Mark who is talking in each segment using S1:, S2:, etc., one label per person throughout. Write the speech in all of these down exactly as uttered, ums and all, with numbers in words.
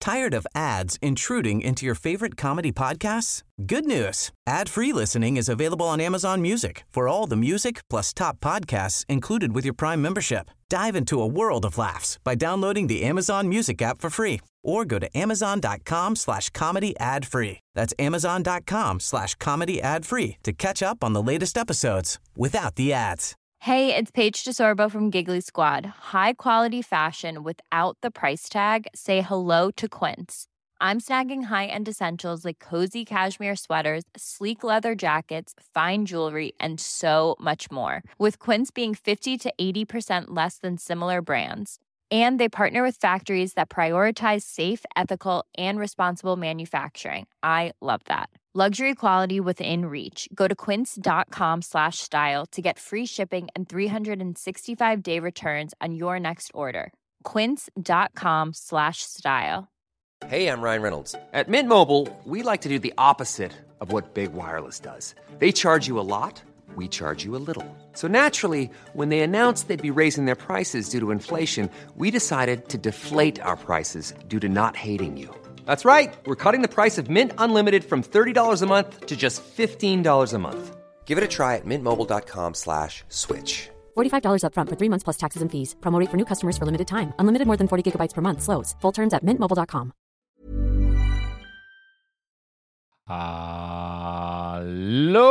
S1: Tired of ads intruding into your favorite comedy podcasts? Good news. Ad-free listening is available on Amazon Music for all the music plus top podcasts included with your Prime membership. Dive into a world of laughs by downloading the Amazon Music app for free or go to amazon.com slash comedy ad free. That's amazon.com slash comedy ad free to catch up on the latest episodes without the ads.
S2: Hey, it's Paige DeSorbo from Giggly Squad. High quality fashion without the price tag. Say hello to Quince. I'm snagging high-end essentials like cozy cashmere sweaters, sleek leather jackets, fine jewelry, and so much more. With Quince being fifty to eighty percent less than similar brands. And they partner with factories that prioritize safe, ethical, and responsible manufacturing. I love that. Luxury quality within reach. Go to quince.com slash style to get free shipping and three sixty-five day returns on your next order. Quince.com slash style.
S3: Hey, I'm Ryan Reynolds. At Mint Mobile, we like to do the opposite of what Big Wireless does. They charge you a lot, we charge you a little. So naturally, when they announced they'd be raising their prices due to inflation, we decided to deflate our prices due to not hating you. That's right. We're cutting the price of Mint Unlimited from thirty dollars a month to just fifteen dollars a month. Give it a try at mintmobile.com slash switch.
S4: forty-five dollars up front for three months plus taxes and fees. Promo rate for new customers for limited time. Unlimited more than forty gigabytes per month. Slows full terms at mint mobile dot com.
S5: Hallå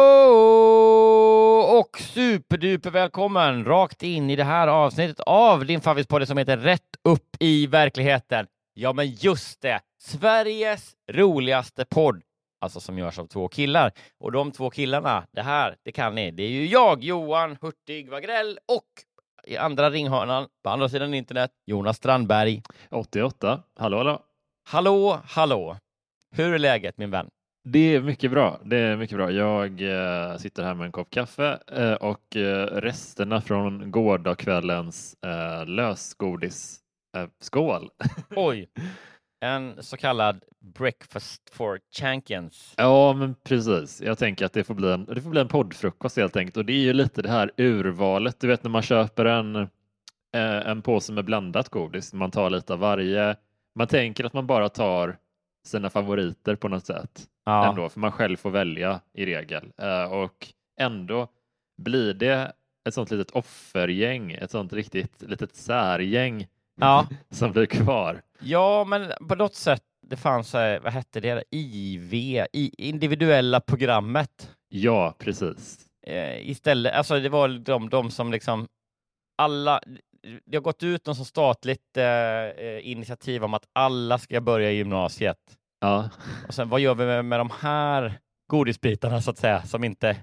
S5: och superduper välkommen rakt in i det här avsnittet av din favvispodd som heter Rätt upp i verkligheten. Ja, men just det. Sveriges roligaste podd. Alltså som görs av två killar. Och de två killarna, det här, det kan ni. Det är ju jag, Johan Hurtig Wagrell, och i andra ringhörnan, på andra sidan internet, Jonas Strandberg.
S6: åttioåtta. Hallå, hallå.
S5: Hallå, hallå. Hur är läget, min vän?
S6: Det är mycket bra. Det är mycket bra. Jag eh, sitter här med en kopp kaffe eh, och eh, resterna från gårdagskvällens eh, lösgodis. Eh, skål!
S5: Oj, en så kallad breakfast for champions.
S6: Ja, men precis. Jag tänker att det får bli en, det får bli en poddfrukost helt enkelt. Och det är ju lite det här urvalet. Du vet när man köper en, eh, en påse med blandat godis. Man tar lite av varje. Man tänker att man bara tar sina favoriter på något sätt. Ja. Ändå, för man själv får välja i regel. Uh, och ändå blir det ett sånt litet offergäng, ett sånt riktigt litet särgäng, ja, som blir kvar.
S5: Ja, men på något sätt, det fanns, vad hette det? I V, i individuella programmet.
S6: Ja, precis.
S5: Uh, istället, alltså det var de, de som liksom, alla, det har gått ut någon som statligt uh, initiativ om att alla ska börja i gymnasiet.
S6: Ja.
S5: Och sen vad gör vi med, med de här godisbitarna så att säga som inte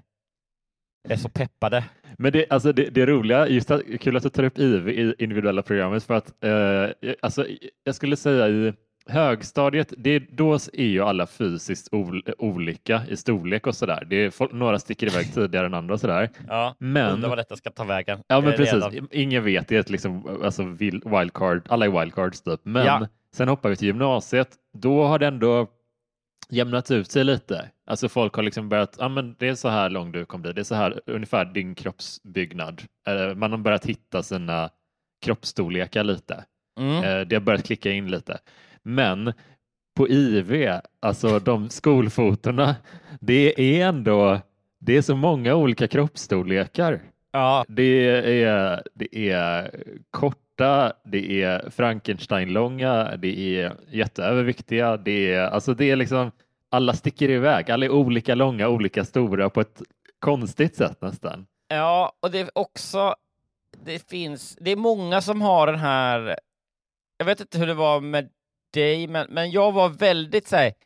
S5: är så peppade?
S6: Men det, alltså det, det är roliga, just att, kul att du tar upp I V i individuella programmet för att eh, alltså, jag skulle säga i högstadiet, det, då är ju alla fysiskt ol, olika i storlek och sådär. Det är, några sticker iväg tidigare än andra och sådär.
S5: Ja, men undrar vad detta ska ta vägen.
S6: Ja, men precis. Redan. Ingen vet, det är ett liksom, alltså wildcard, alla är wildcards typ. Men ja. Sen hoppar vi till gymnasiet. Då har det ändå jämnat ut sig lite. Alltså folk har liksom börjat, ja men det är så här lång du kommer bli. Det är så här ungefär din kroppsbyggnad. Man har börjat hitta sina kroppsstorlekar lite. Mm. Det har börjat klicka in lite. Men på I V, alltså de skolfotorna, det är ändå, det är så många olika kroppsstorlekar.
S5: Ja.
S6: Det är, det är korta, det är Frankenstein-långa, det är jätteöverviktiga, det är, alltså det är liksom, alla sticker iväg, alla är olika långa, olika stora på ett konstigt sätt nästan.
S5: Ja, och det är också, det finns, det är många som har den här, jag vet inte hur det var med dig, men, men jag var väldigt så här,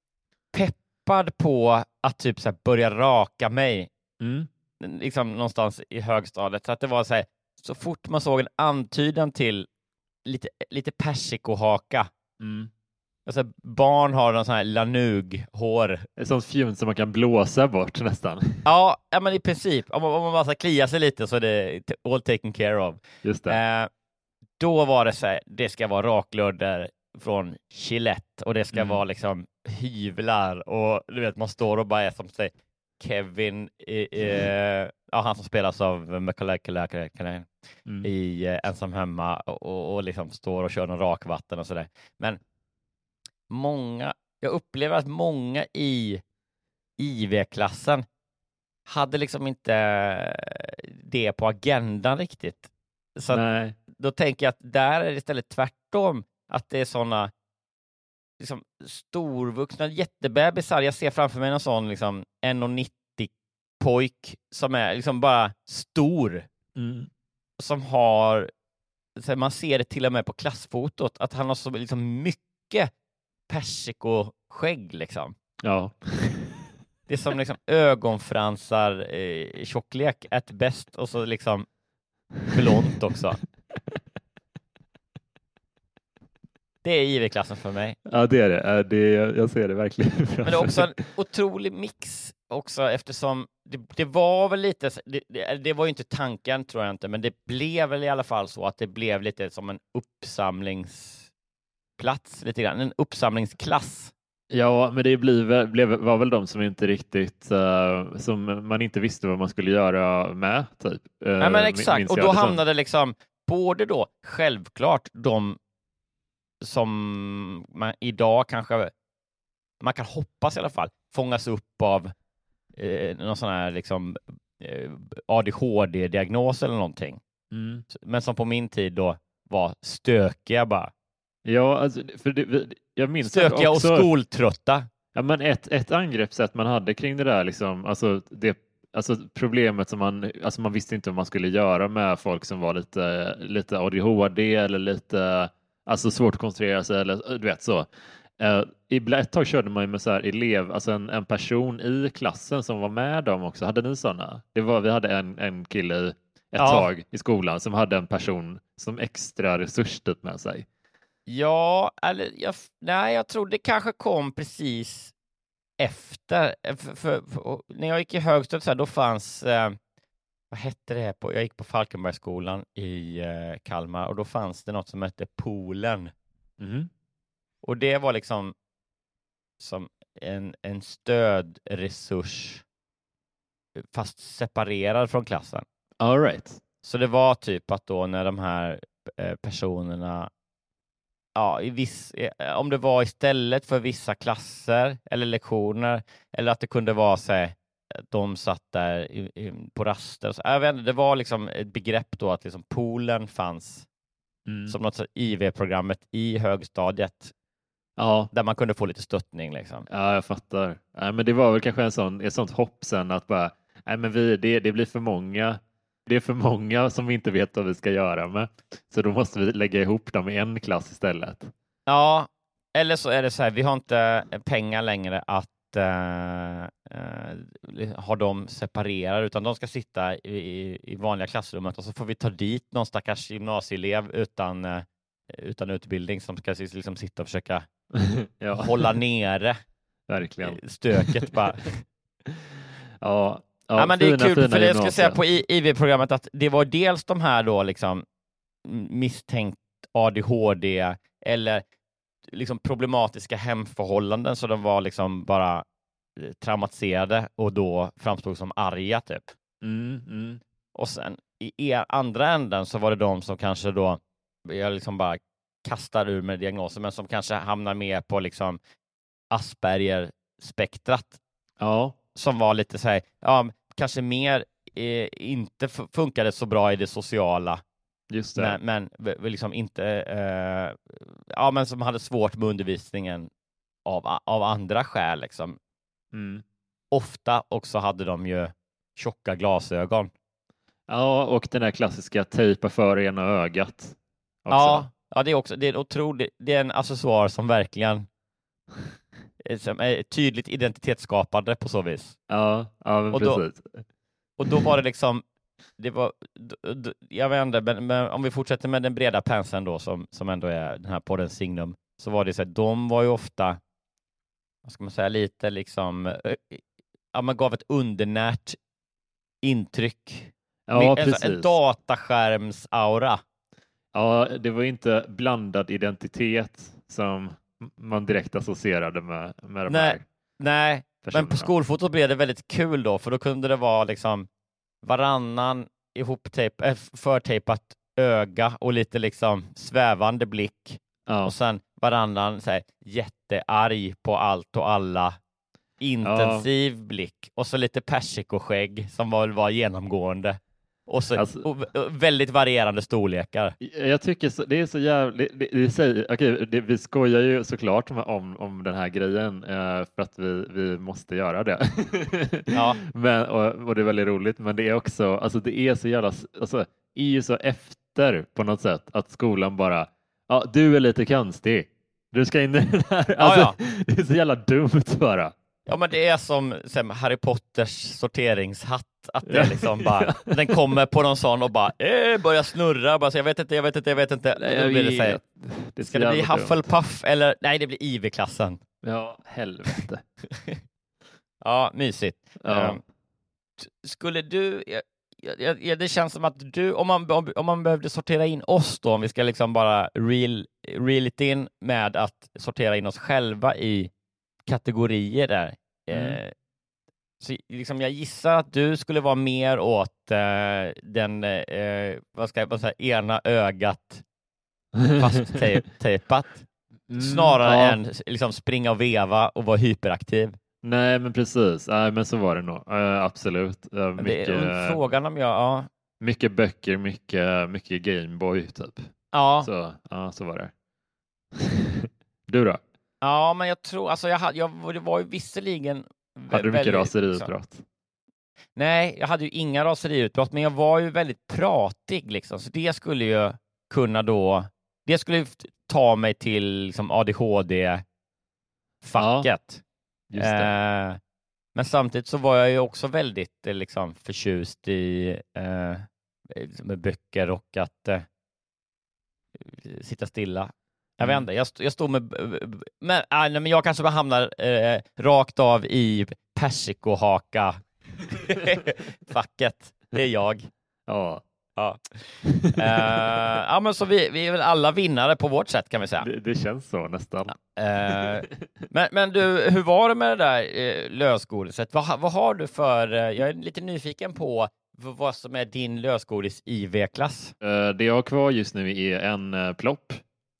S5: peppad på att typ så här, börja raka mig.
S6: Mm.
S5: Liksom någonstans i högstadiet, så att det var så här, så fort man såg en antydan till lite, lite persikohaka.
S6: Mm.
S5: Alltså barn har någon sån här lanug-hår.
S6: Ett sånt fjun som man kan blåsa bort nästan.
S5: Ja, ja men i princip. Om man, om man bara ska klia sig lite så är det all taken care of.
S6: Just det.
S5: Eh, då var det så här, det ska vara raklödder från Gillette och det ska mm. vara liksom hyvlar och du vet, man står och bara är som sig Kevin i, eh, ja, han som spelas av Macaulay Culkin mm. i eh, Ensam hemma och, och liksom står och kör någon rakvatten och sådär. Men många, jag upplever att många i I V-klassen hade liksom inte det på agendan riktigt. Så att, då tänker jag att där är det istället tvärtom, att det är såna liksom storvuxna jättebebisar. Jag ser framför mig en sån liksom en komma nittio pojk som är liksom bara stor.
S6: Mm.
S5: Som har, så man ser det till och med på klassfotot, att han har så liksom mycket persikoskägg liksom.
S6: Ja.
S5: Det är som liksom ögonfransar eh, tjocklek ett bäst, och så liksom blont också. Det är I V-klassen för mig.
S6: Ja, det är det. det är, jag ser det verkligen.
S5: Men det är också en otrolig mix också, eftersom det, det var väl lite, det, det, det var ju inte tanken tror jag inte, men det blev väl i alla fall så att det blev lite som en uppsamlingsplats, lite grann, en uppsamlingsklass.
S6: Ja, men det blev, blev, var väl de som inte riktigt, uh, som man inte visste vad man skulle göra med, typ. Uh,
S5: Nej, men exakt, och då hamnade
S6: som...
S5: liksom både då, självklart, de som man idag kanske, man kan hoppas i alla fall, fångas upp av eh, någon sån här liksom eh, A D H D-diagnos eller någonting.
S6: Mm.
S5: Men som på min tid då var stökiga bara.
S6: Ja, alltså, för det, jag minns
S5: stökiga
S6: också,
S5: och skoltrötta.
S6: Ja, men ett, ett angreppssätt man hade kring det där, liksom, alltså det alltså problemet som man, alltså man visste inte vad man skulle göra med folk som var lite, lite A D H D eller lite, alltså svårt att koncentrera sig eller du vet så. Uh, i ett tag körde man ju med så här elev, alltså en, en person i klassen som var med dem också. Hade ni sådana? Det var, vi hade en, en kille i, ett ja. tag i skolan som hade en person som extra resurs typ med sig.
S5: Ja, eller jag, nej, jag tror det kanske kom precis efter. För, för, för, när jag gick i högstadiet så här, då fanns, eh, vad hette det på? Jag gick på Falkenbergsskolan i eh, Kalmar, och då fanns det något som hette Poolen.
S6: Mm.
S5: Och det var liksom som en, en stödresurs fast separerad från klassen.
S6: All right.
S5: Så det var typ att då när de här eh, personerna, ja, i viss, om det var istället för vissa klasser eller lektioner, eller att det kunde vara så här, de satt där i, i, på raster. Så, jag vet inte, det var liksom ett begrepp då att liksom poolen fanns mm. som något så I V-programmet i högstadiet.
S6: Ja.
S5: Där man kunde få lite stöttning liksom.
S6: Ja, jag fattar. Ja, men det var väl kanske en sån, ett sånt hopp sen att bara, nej men vi, det, det blir för många. Det är för många som vi inte vet vad vi ska göra med. Så då måste vi lägga ihop dem i en klass istället.
S5: Ja, eller så är det så här, vi har inte pengar längre att uh, uh, ha dem separerade, utan de ska sitta i, i, i vanliga klassrummet, och så får vi ta dit någon stackars gymnasieelev utan, uh, utan utbildning som ska liksom sitta och försöka ja. hålla nere
S6: verkligen
S5: stöket bara.
S6: ja.
S5: Ja, ja, men det är kul, för det jag skulle säga på I V-programmet att det var dels de här då liksom misstänkt A D H D eller liksom problematiska hemförhållanden, så de var liksom bara traumatiserade och då framstod som arga typ.
S6: Mm, mm.
S5: Och sen i andra änden så var det de som kanske då jag liksom bara kastar ur med diagnoser, men som kanske hamnar med på liksom Asperger-spektrat.
S6: Ja.
S5: Som var lite så här, ja, kanske mer eh, inte f- funkade så bra i det sociala.
S6: Just det.
S5: Men, men liksom inte, eh, ja, men som hade svårt med undervisningen av, av andra skäl liksom.
S6: Mm.
S5: Ofta också hade de ju tjocka glasögon.
S6: Ja, och den där klassiska tejpa för ena ögat. Också.
S5: Ja, ja, det är också, det är otroligt, det är en accessoar som verkligen som är tydligt identitetsskapande på så vis.
S6: Ja, ja men
S5: och
S6: precis.
S5: Då, och då var det liksom, det var, jag vet inte, men, men om vi fortsätter med den breda penseln då, som, som ändå är den här podden Signum, så var det så att de var ju ofta, vad ska man säga, lite liksom, ja, man gav ett undernärt intryck.
S6: Ja,
S5: med,
S6: precis.
S5: En, en dataskärmsaura.
S6: Ja, det var inte blandad identitet som man direkt associerade med, med de
S5: nej,
S6: här
S5: nej,
S6: personerna.
S5: Men på skolfotot blev det väldigt kul då, för då kunde det vara liksom varannan ihoptejp, äh, förtejpat öga och lite liksom svävande blick.
S6: Ja.
S5: Och sen varannan så här, jättearg på allt och alla. Intensiv ja. blick. Och så lite persikosskägg som var, var genomgående. Och, så, alltså, och, och väldigt varierande storlekar.
S6: Jag tycker så, det är så jävligt. Det, det, det, okay, det, vi skojar ju såklart om, om den här grejen eh, för att vi, vi måste göra det.
S5: Ja.
S6: men, och, och det är väldigt roligt. Men det är också, alltså det är så jävla, alltså är ju så efter på något sätt att skolan bara, ja du är lite konstig. Du ska in i den här. Alltså,
S5: ja, ja.
S6: Det är så jävla dumt bara.
S5: Ja, men det är som, som Harry Potters sorteringshatt. Att det liksom bara, den kommer på någon sån och bara eh, börjar snurra. Bara så, jag vet inte, jag vet inte, jag vet inte.
S6: Nej, jag
S5: blir det så här,
S6: det
S5: ska det bli Hufflepuff eller nej, det blir I V-klassen.
S6: Ja, helvete.
S5: Ja, mysigt.
S6: Ja.
S5: Um, skulle du, ja, ja, ja, det känns som att du, om man, om man behövde sortera in oss då, om vi ska liksom bara reel, reel it in med att sortera in oss själva i kategorier där. Mm. Eh, så liksom jag gissar att du skulle vara mer åt eh, den eh, vad ska jag säga, ena ögat fasttejpat
S6: mm,
S5: snarare
S6: ja.
S5: än liksom springa och veva och vara hyperaktiv.
S6: Nej, men precis. Nej, men så var det nog. Uh, absolut. Uh, mycket,
S5: det är frågan om jag... Ja.
S6: Mycket böcker, mycket, mycket Gameboy typ.
S5: Ja.
S6: Så, ja, så var det. Du då?
S5: Ja, men jag tror... Alltså jag, hade, jag det var ju visserligen...
S6: Hade du mycket raseriutbrott?
S5: Liksom. Nej, jag hade ju inga raseriutbrott, men jag var ju väldigt pratig liksom. Så det skulle ju kunna då... Det skulle ju ta mig till liksom, A D H D-facket.
S6: Ja. Just det.
S5: Eh, men samtidigt så var jag ju också väldigt eh, liksom, förtjust i eh, med böcker och att eh, sitta stilla. Jag
S6: mm.
S5: vet inte, jag, st- jag står med... Men, äh, nej, men jag kanske bara hamnar eh, rakt av i persikohaka facket. Det är jag.
S6: Ja.
S5: Ja. uh, ja, men så vi, vi är väl alla vinnare på vårt sätt kan vi säga.
S6: Det, det känns så nästan.
S5: Uh, men, men du, hur var det med det där uh, lösgodiset? Vad, vad har du för... Uh, jag är lite nyfiken på vad som är din lösgodis-I V-klass.
S6: Uh, det jag har kvar just nu är en uh, plopp.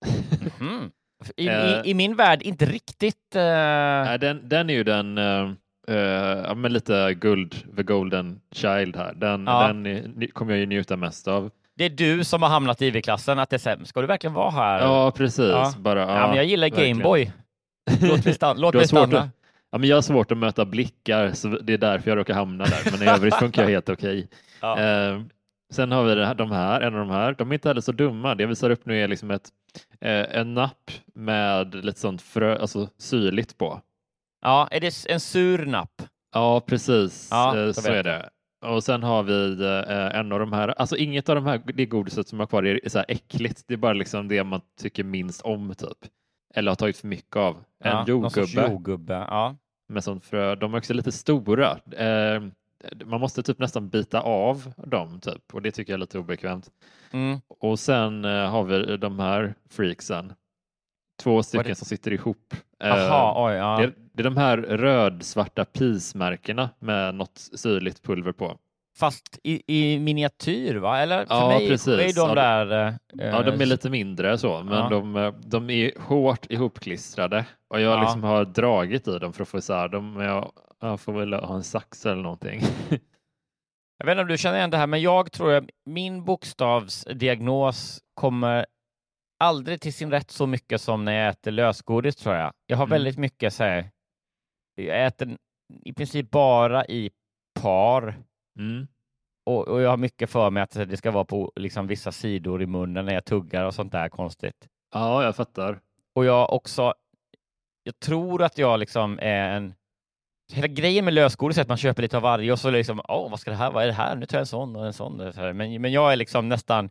S5: Mm. I, uh, i, I min värld inte riktigt... Uh...
S6: Nej, den, den är ju den... Uh... Uh, ja, men lite guld, the golden child här. Den,
S5: ja.
S6: den är, kommer jag ju njuta mest av.
S5: Det är du som har hamnat i I V-klassen, att det är sämst. Ska du verkligen vara här?
S6: Ja, precis.
S5: Ja.
S6: Bara, ja,
S5: ja, men jag gillar
S6: verkligen.
S5: Gameboy. Låt mig, stanna. Låt mig stanna.
S6: Att, ja, men jag har svårt att möta blickar, så det är därför jag råkar hamna där. Men i övrigt funkar jag helt okej. Ja. Uh, sen har vi det här, de här, en av de här. De är inte heller så dumma. Det jag visar upp nu är liksom ett, uh, en napp med lite sånt frö, alltså syrligt på.
S5: Ja, är det en sur napp?
S6: Ja, precis.
S5: Ja,
S6: så, så är det. Och sen har vi eh, en av de här, alltså inget av de här, det godiset som har kvar är så här äckligt. Det är bara liksom det man tycker minst om typ. Eller har tagit för mycket av. En
S5: ja,
S6: jordgubbe.
S5: jordgubbe. Ja.
S6: Med sånt frö. De är också lite stora. Eh, man måste typ nästan bita av dem typ. Och det tycker jag är lite obekvämt.
S5: Mm.
S6: Och sen eh, har vi de här freaksen. Två stycken som sitter ihop.
S5: Aha, oj, ja.
S6: det, är, det är de här röd-svarta pismärkena med något syrligt pulver på.
S5: Fast i, i miniatyr, va? Eller för
S6: ja,
S5: mig
S6: precis.
S5: är de
S6: ja,
S5: där... Äh,
S6: ja, de är lite mindre så, men ja. de, de är hårt ihopklistrade. Och jag
S5: ja. liksom
S6: har dragit i dem för att få isär dem, men jag, jag får väl ha en sax eller någonting.
S5: Jag vet inte om du känner igen det här, men jag tror att min bokstavsdiagnos kommer aldrig till sin rätt så mycket som när jag äter lösgodis, tror jag. Jag har mm. väldigt mycket så här, jag äter i princip bara i par.
S6: Mm.
S5: Och, och jag har mycket för mig att det ska vara på liksom vissa sidor i munnen när jag tuggar och sånt där konstigt.
S6: Ja, jag fattar.
S5: Och jag också, jag tror att jag liksom är en, hela grejen med lösgodis är att man köper lite av varje och så liksom, åh, vad ska det här, vad är det här? Nu tar jag en sån och en sån. Men, men jag är liksom nästan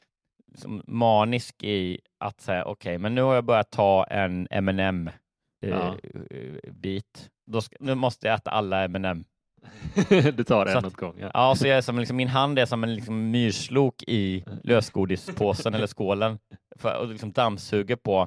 S5: som manisk i att säga, okej, okay, men nu har jag börjat ta en M and M eh,
S6: ja.
S5: bit. Då ska, nu måste jag äta alla M and M.
S6: Du tar en
S5: att,
S6: åt gång. Ja,
S5: ja så jag är som, liksom, min hand är som en liksom, myrslok i lösgodispåsen eller skålen för, och liksom dammsuger på.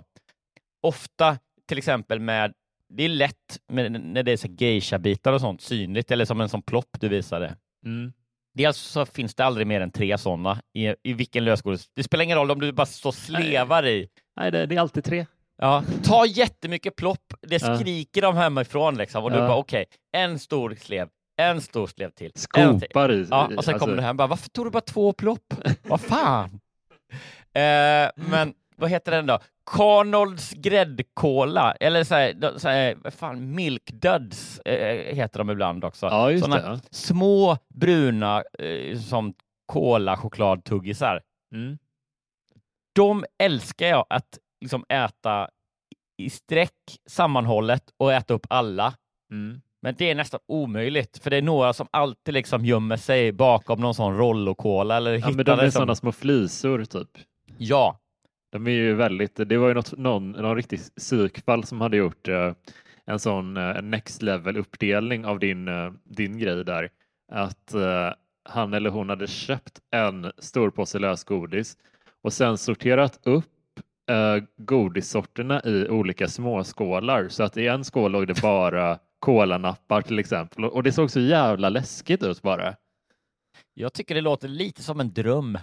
S5: Ofta till exempel med, det är lätt med, när det är så geisha-bitar och sånt synligt, eller som en sån plopp du visade.
S6: Mm.
S5: Dels så finns det aldrig mer än tre sådana i, i vilken lösgodis. Det spelar ingen roll om du bara står slevar i
S6: Nej, det, det är alltid tre.
S5: Ja, ta jättemycket plopp. Det skriker de hemifrån liksom. Och du
S6: ja.
S5: bara okej, okay, en stor slev. En stor slev till.
S6: Skopar i.
S5: Ja, och sen alltså... kommer det hem bara, varför tog du bara två plopp? Vad fan? eh, men vad heter den då? Carnolds gräddkola. Eller så här, så här, vad fan, Milk Duds eh, heter de ibland också.
S6: Ja, just
S5: såna
S6: det.
S5: Små bruna eh, som kola chokladtuggisar.
S6: Mm.
S5: De älskar jag att liksom äta i sträck sammanhållet och äta upp alla.
S6: Mm.
S5: Men det är nästan omöjligt, för det är några som alltid liksom gömmer sig bakom någon sån rollokola eller
S6: ja,
S5: hittar
S6: men de är
S5: som...
S6: sådana små flisor typ.
S5: Ja.
S6: De är ju väldigt, det var ju något, någon, någon riktig psykfall som hade gjort uh, en sån uh, next level uppdelning av din, uh, din grej där. Att uh, han eller hon hade köpt en stor påse lösgodis och sen sorterat upp uh, godissorterna i olika småskålar. Så att i en skål låg det bara kolanappar till exempel. Och det såg så jävla läskigt ut bara.
S5: Jag tycker det låter lite som en dröm.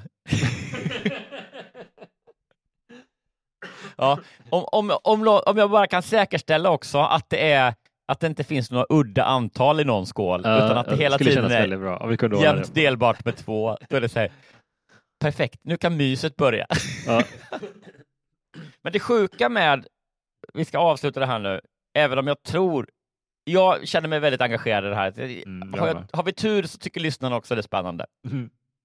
S5: Ja, om, om, om, om jag bara kan säkerställa också att det är att det inte finns några udda antal i någon skål, uh, utan att det hela tiden är
S6: bra. Om vi kunde
S5: jämnt delbart med två, då är det så här, perfekt, nu kan myset börja. Uh. Men det sjuka med, vi ska avsluta det här nu, även om jag tror, jag känner mig väldigt engagerad i det här. Mm, har, jag, har vi tur så tycker lyssnarna också det är spännande. Mm.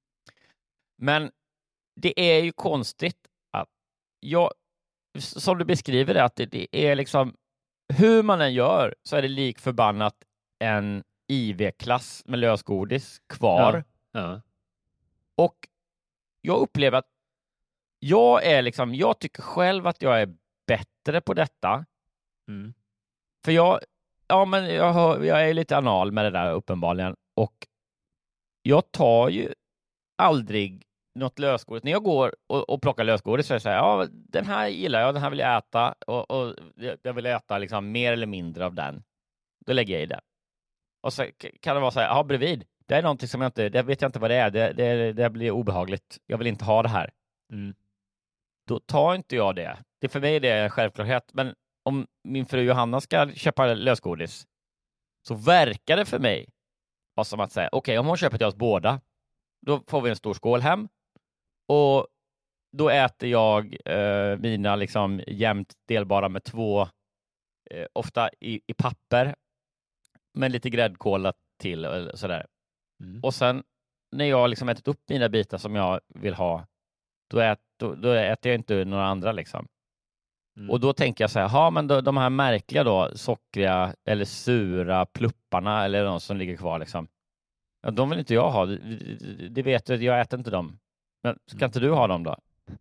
S5: Men det är ju konstigt att jag, som du beskriver det, att det, det är liksom, hur man än gör så är det lik förbannat en I V-klass med lösgodis kvar.
S6: Ja. Ja.
S5: Och jag upplever att jag är liksom, jag tycker själv att jag är bättre på detta.
S6: Mm.
S5: För jag, ja men jag, har, jag är lite anal med det där uppenbarligen. Och jag tar ju aldrig något lösgodis. När jag går och, och plockar lösgodis så är det så här, ja den här gillar jag, den här vill jag äta. Och, och jag vill äta liksom mer eller mindre av den. Då lägger jag i den. Och så kan det vara så här, ja bredvid. Det är någonting som jag inte, det vet jag inte vad det är. Det, det, det blir obehagligt. Jag vill inte ha det här.
S6: Mm.
S5: Då tar inte jag det. Det för mig är det en självklarhet. Men om min fru Johanna ska köpa lösgodis så verkar det för mig som att säga, okej okay, om hon köper till oss båda, då får vi en stor skål hem och då äter jag eh, mina liksom jämnt delbara med två, eh, ofta i, i papper med lite gräddkola till och sådär. Mm. Och sen när jag liksom ätit upp mina bitar som jag vill ha, då, ät, då, då äter jag inte några andra liksom. Mm. Och då tänker jag så här, ja men då, de här märkliga då, sockriga eller sura plupparna eller de som ligger kvar liksom. Ja, de vill inte jag ha. Det, det, det vet du, jag äter inte dem. Men ska inte du ha dem då?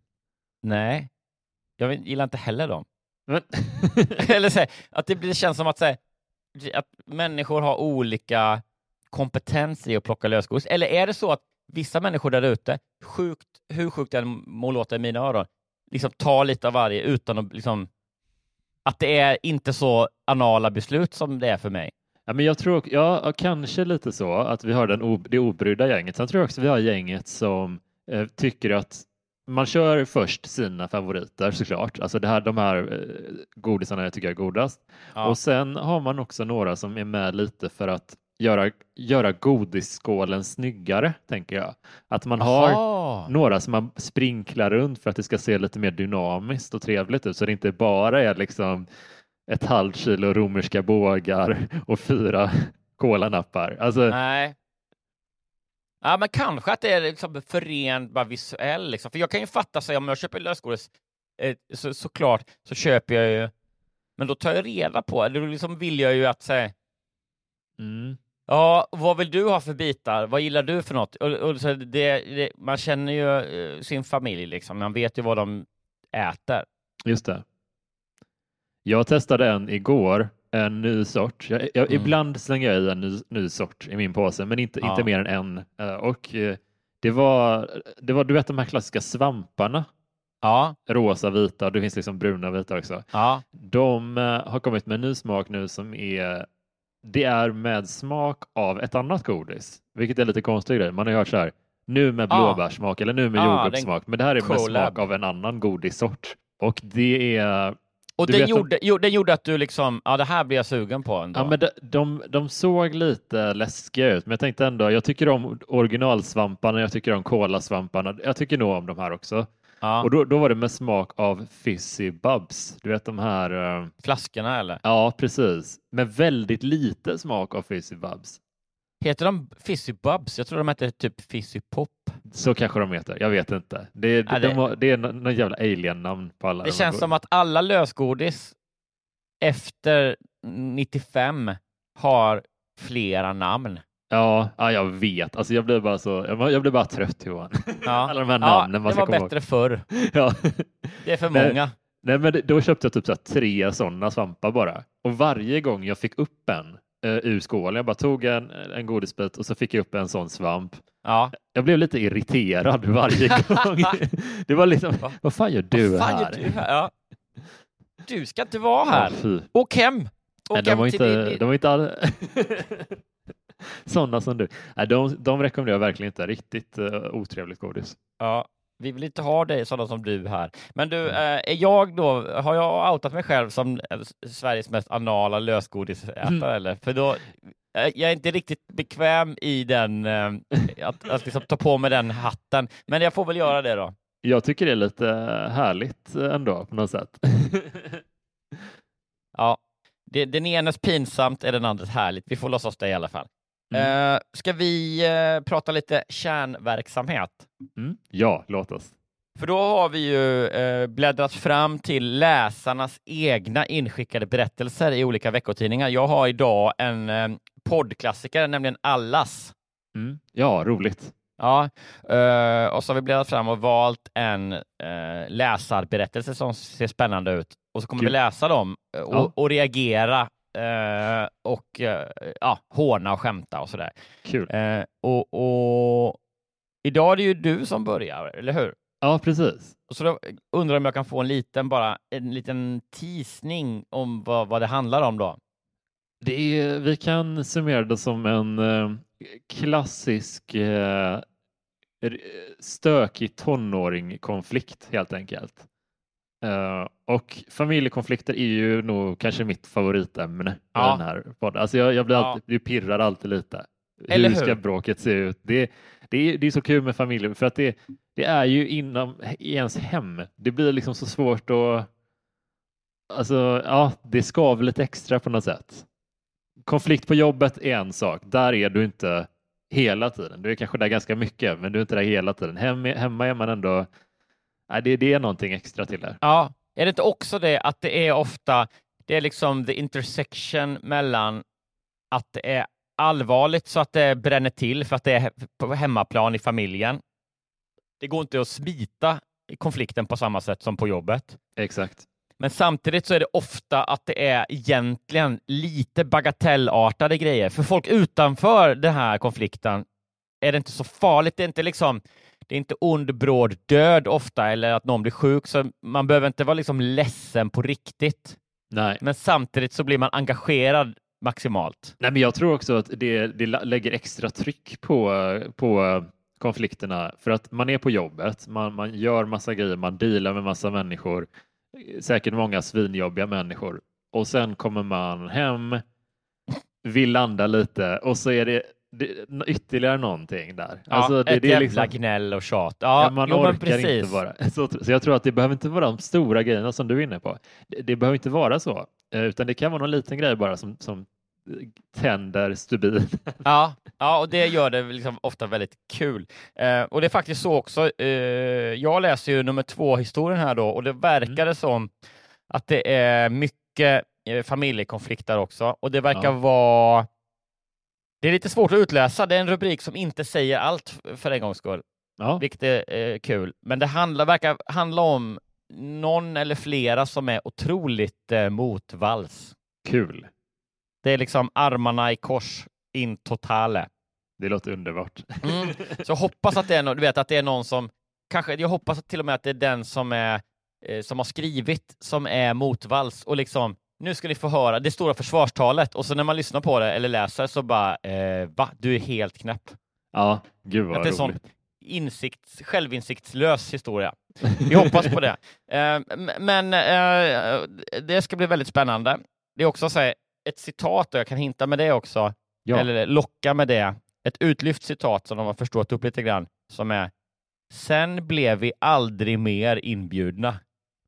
S5: Nej. Jag gillar inte heller dem. Men... eller så här, att det, blir, det känns som att, så här, att människor har olika kompetens i att plocka lösgodis. Eller är det så att vissa människor där ute, sjukt, hur sjukt det må låta i mina öron, liksom ta lite av varje utan att liksom, att det är inte så anala beslut som det är för mig.
S6: Ja, men jag tror, ja, kanske lite så att vi har den o, det obrydda gänget. Sen tror jag också vi har gänget som eh, tycker att man kör först sina favoriter såklart. Alltså det här, de här eh, godisarna jag tycker är godast. Ja. Och sen har man också några som är med lite för att göra, göra godisskålen snyggare, tänker jag. Att man har Aha. några som man sprinklar runt för att det ska se lite mer dynamiskt och trevligt ut. Så det inte bara är liksom ett halvt kilo romerska bågar och fyra kolanappar. Alltså...
S5: Nej. Ja, men kanske att det är liksom förrent bara visuell. Liksom. För jag kan ju fatta sig om jag köper lösgodis eh, så, såklart så köper jag ju, men då tar jag reda på det. Då liksom vill jag ju att säga
S6: mm.
S5: ja, vad vill du ha för bitar? Vad gillar du för något? Och, och så det, det, man känner ju uh, sin familj liksom. Man vet ju vad de äter.
S6: Just det. Jag testade en igår, en ny sort. Jag, jag, mm. Ibland slänger jag i en ny, ny sort i min påse, men inte, ja. inte mer än en. Uh, och uh, det var, det var, du vet de här klassiska svamparna.
S5: Ja.
S6: Rosa, vita, och det finns liksom bruna, vita också.
S5: Ja.
S6: De uh, har kommit med en ny smak nu som är det är med smak av ett annat godis. Vilket är lite konstigt grej. Man har hört så här, nu med blåbärssmak ah. eller nu med ah, jordgubbssmak. Men det här är med collab. Smak av en annan godissort. Och det är...
S5: Och den gjorde, de... den gjorde att du liksom, ja det här blir jag sugen på ändå.
S6: Ja, men de, de, de såg lite läskiga ut, men jag tänkte ändå, jag tycker om originalsvamparna, jag tycker om kolasvamparna, jag tycker nog om de här också. Ja. Och då, då var det med smak av fizzy bubs. Du vet de här... Uh...
S5: Flaskorna eller?
S6: Ja, precis. Med väldigt lite smak av fizzy bubs.
S5: Heter de fizzy bubs? Jag tror de heter typ fizzy pop.
S6: Så kanske de heter. Jag vet inte. Det är, ja, det... De har, det är någon jävla alien-namn på alla.
S5: Det känns godis. Som att alla lösgodis efter nittiofem har flera namn.
S6: Ja, ja, jag vet. Alltså jag blev bara så jag, jag blev bara trött Johan. Ja. Alla de här namnen
S5: ja,
S6: man
S5: ska komma ihåg. Det var bättre förr.
S6: Ja.
S5: Det är för
S6: nej,
S5: många.
S6: Nej, men då köpte jag typ så här tre sådana svampar bara. Och varje gång jag fick upp en uh, ur skålen, jag bara tog en, en godisbit och så fick jag upp en sån svamp.
S5: Ja.
S6: Jag blev lite irriterad varje gång. Det var liksom, Va? vad fan gör du
S5: vad fan
S6: här?
S5: Gör du här? Ja. Du ska inte vara här. Ja, Åk hem. Åk
S6: nej, de,
S5: hem
S6: var
S5: till
S6: inte,
S5: din...
S6: de var inte alla... Sådana som du. Nej, de, de rekommenderar jag verkligen inte. Riktigt uh, otrevligt godis.
S5: Ja, vi vill inte ha dig sådana som du här. Men du, uh, är jag då, har jag outat mig själv som Sveriges mest anala lösgodisätare mm. eller? För då, uh, jag är inte riktigt bekväm i den, uh, att, att liksom ta på mig den hatten. Men jag får väl göra det då.
S6: Jag tycker det är lite härligt ändå på något sätt.
S5: Ja. Det, den enes pinsamt är den andres härligt. Vi får låtsas det i alla fall. Mm. Uh, ska vi uh, prata lite kärnverksamhet?
S6: Mm. Ja, låt oss.
S5: För då har vi ju uh, bläddrat fram till läsarnas egna inskickade berättelser i olika veckotidningar. Jag har idag en uh, poddklassiker, nämligen Allas.
S6: Mm. Ja, roligt.
S5: Ja, uh, och så har vi bläddrat fram och valt en uh, läsarberättelse som ser spännande ut. Och så kommer Kul. vi läsa dem och, ja. och reagera uh, och uh, ja, håna och skämta och sådär.
S6: Kul.
S5: Uh, och, och idag är det ju du som börjar, eller hur?
S6: Ja, precis.
S5: Och så då undrar jag om jag kan få en liten, bara en liten teasning om vad, vad det handlar om då.
S6: Det är, vi kan summera det som en uh, klassisk uh, stökig tonåring-konflikt helt enkelt. Uh, och familjekonflikter är ju nog kanske mitt favoritämne ja. i den här podden. Alltså jag, jag blir alltid, ja. pirrar alltid lite.
S5: Eller
S6: hur ska
S5: hur?
S6: bråket se ut? Det, det, är, det är så kul med familj för att det, det är ju inom i ens hem. Det blir liksom så svårt att alltså ja, det skaver lite extra på något sätt. Konflikt på jobbet är en sak. Där är du inte hela tiden. Du är kanske där ganska mycket, men du är inte där hela tiden. Hem, hemma är man ändå... Nej, det, det är någonting extra till det.
S5: Ja, är det inte också det att det är ofta... Det är liksom the intersection mellan att det är allvarligt så att det bränner till för att det är på hemmaplan i familjen. Det går inte att smita i konflikten på samma sätt som på jobbet.
S6: Exakt.
S5: Men samtidigt så är det ofta att det är egentligen lite bagatellartade grejer. För folk utanför den här konflikten är det inte så farligt. Det är inte liksom, det är inte ond, bråd död ofta eller att någon blir sjuk. Så man behöver inte vara liksom ledsen på riktigt.
S6: Nej.
S5: Men samtidigt så blir man engagerad maximalt.
S6: Nej, men jag tror också att det, det lägger extra tryck på, på konflikterna. För att man är på jobbet, man, man gör massa grejer, man dealar med massa människor. Säkert många svinjobbiga människor. Och sen kommer man hem, vill landa lite och så är det, det ytterligare någonting där.
S5: Ja,
S6: alltså, det,
S5: ett
S6: det är
S5: jävla
S6: liksom,
S5: gnäll och tjat. Ja,
S6: ja, man
S5: jo,
S6: orkar inte bara. Så, så jag tror att det behöver inte vara de stora grejerna som du är inne på. Det, det behöver inte vara så. Utan det kan vara någon liten grej bara som, som tänder stubin.
S5: Ja, ja, och det gör det liksom ofta väldigt kul. Eh, och det är faktiskt så också. Eh, jag läser ju nummer två historien här då och det verkade mm. som att det är mycket eh, familjekonflikter också. Och det verkar ja. vara... Det är lite svårt att utläsa. Det är en rubrik som inte säger allt för en gångs skull. Ja. Vilket är eh, kul. Men det handlar, verkar handla om någon eller flera som är otroligt eh, motvalls.
S6: Kul.
S5: Det är liksom armarna i kors in totale.
S6: Det låter underbart.
S5: Mm. Så jag hoppas att det är någon, du vet att det är någon som kanske, jag hoppas till och med att det är den som är eh, som har skrivit som är motvalls och liksom nu ska ni få höra det stora försvarstalet och så när man lyssnar på det eller läser så bara eh, va, du är helt knäpp.
S6: Ja, gud vad
S5: att det är
S6: roligt.
S5: Sån, insikts, självinsiktslös historia. Vi hoppas på det. Eh, men eh, det ska bli väldigt spännande. Det är också så här, ett citat, och jag kan hinta med det också. Ja. Eller locka med det. Ett utlyft citat som de har förstått upp lite grann. Som är: sen blev vi aldrig mer inbjudna.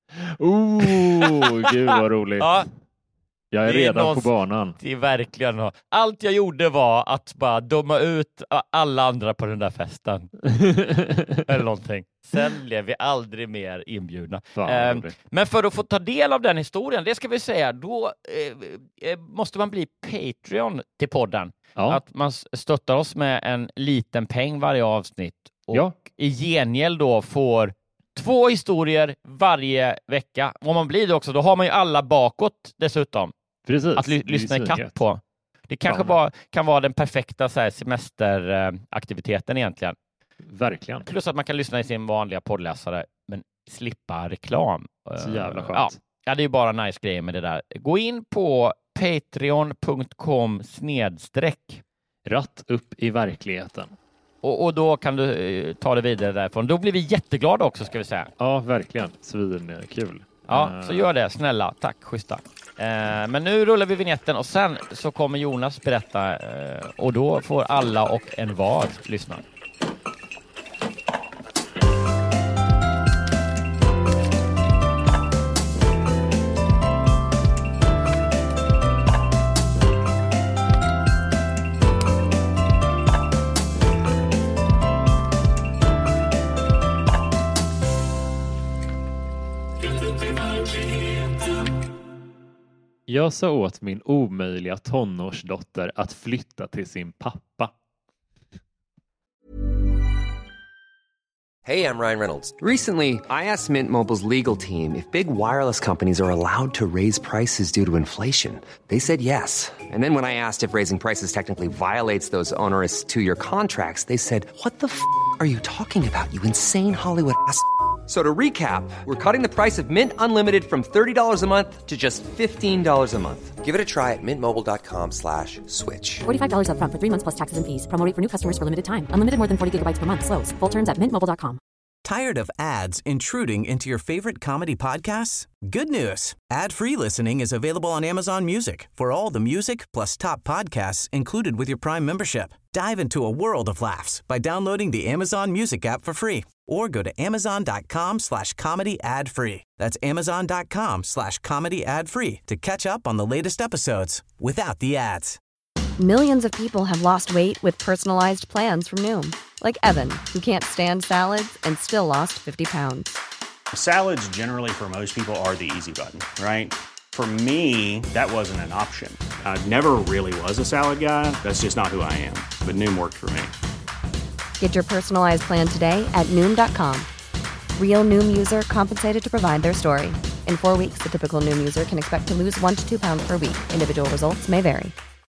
S6: Oh, gud vad roligt.
S5: Ja.
S6: Jag är, är redan på banan.
S5: Det är verkligen. Allt jag gjorde var att bara döma ut alla andra på den där festen. Eller någonting. Sen blev vi aldrig mer inbjudna.
S6: Fan,
S5: um, men för att få ta del av den historien, det ska vi säga, då eh, måste man bli Patreon till podden. Ja. Att man stöttar oss med en liten peng varje avsnitt. Och ja. i gengäld då får två historier varje vecka. Om man blir det också, då har man ju alla bakåt dessutom.
S6: Precis.
S5: Att ly- lyssna i kapp på. Det kanske ja. bara kan vara den perfekta så här, semesteraktiviteten egentligen.
S6: Verkligen.
S5: Plus att man kan lyssna i sin vanliga poddläsare men slippa reklam.
S6: Så jävla skönt.
S5: Ja, ja, det är ju bara nice grejer med det där. Gå in på patreon punkt com snedstreck
S6: Ratt upp i verkligheten.
S5: Och, och då kan du uh, ta det vidare därifrån. Då blir vi jätteglada också, ska vi säga.
S6: Ja, verkligen. Svin kul.
S5: Ja, uh. så gör det. Snälla. Tack, schyssta. Uh, men nu rullar vi vignetten och sen så kommer Jonas berätta uh, och då får alla och en vad lyssna.
S6: Jag sa åt min omöjliga tonårsdotter att flytta till sin pappa.
S3: Hey, I'm Ryan Reynolds. Recently, I asked Mint Mobile's legal team if big wireless companies are allowed to raise prices due to inflation. They said yes. And then when I asked if raising prices technically violates those onerous two-year contracts, they said, what the f*** are you talking about, you insane Hollywood ass f- So to recap, we're cutting the price of Mint Unlimited from thirty dollars a month to just fifteen dollars a month. Give it a try at mintmobile.com slash switch.
S4: forty-five dollars up front for three months plus taxes and fees. Promo rate for new customers for limited time. Unlimited more than forty gigabytes per month. Slows full terms at mint mobile dot com.
S1: Tired of ads intruding into your favorite comedy podcasts? Good news. Ad-free listening is available on Amazon Music for all the music plus top podcasts included with your Prime membership. Dive into a world of laughs by downloading the Amazon Music app for free or go to amazon.com slash comedy ad free. That's amazon.com slash comedy ad free to catch up on the latest episodes without the ads.
S7: Millions of people have lost weight with personalized plans from Noom. Like Evan, who can't stand salads and still lost fifty pounds.
S8: Salads generally for most people are the easy button, right? For me, that wasn't an option. I never really was a salad guy. That's just not who I am. But Noom worked for me.
S7: Get your personalized plan today at Noom dot com. Real Noom user compensated to provide their story. In four weeks, the typical Noom user can expect to lose one to two pounds per week. Individual results may vary.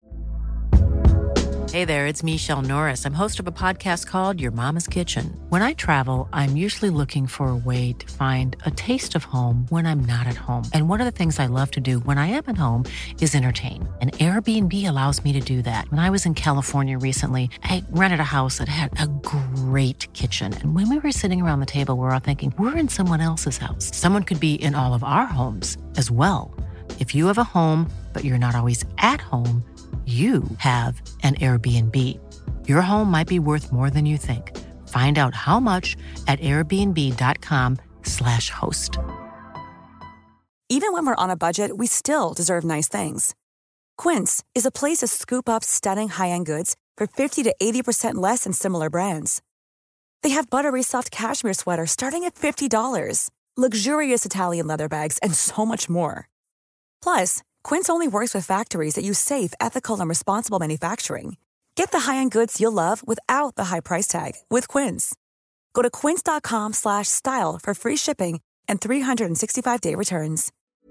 S9: Hey there, it's Michelle Norris. I'm host of a podcast called Your Mama's Kitchen. When I travel, I'm usually looking for a way to find a taste of home when I'm not at home. And one of the things I love to do when I am at home is entertain. And Airbnb allows me to do that. When I was in California recently, I rented a house that had a great kitchen. And when we were sitting around the table, we were all thinking, we're in someone else's house. Someone could be in all of our homes as well. If you have a home, but you're not always at home, you have an Airbnb. Your home might be worth more than you think. Find out how much at airbnb.com slash host.
S10: Even when we're on a budget, we still deserve nice things. Quince is a place to scoop up stunning high-end goods for fifty to eighty percent less than similar brands. They have buttery soft cashmere sweaters starting at fifty dollars, luxurious Italian leather bags, and so much more. Plus, Quince only works with factories that use safe, ethical, and responsible manufacturing. Get the high-end goods you'll love without the high price tag with Quince. Go to quince.com slash style for free shipping and three sixty-five day returns.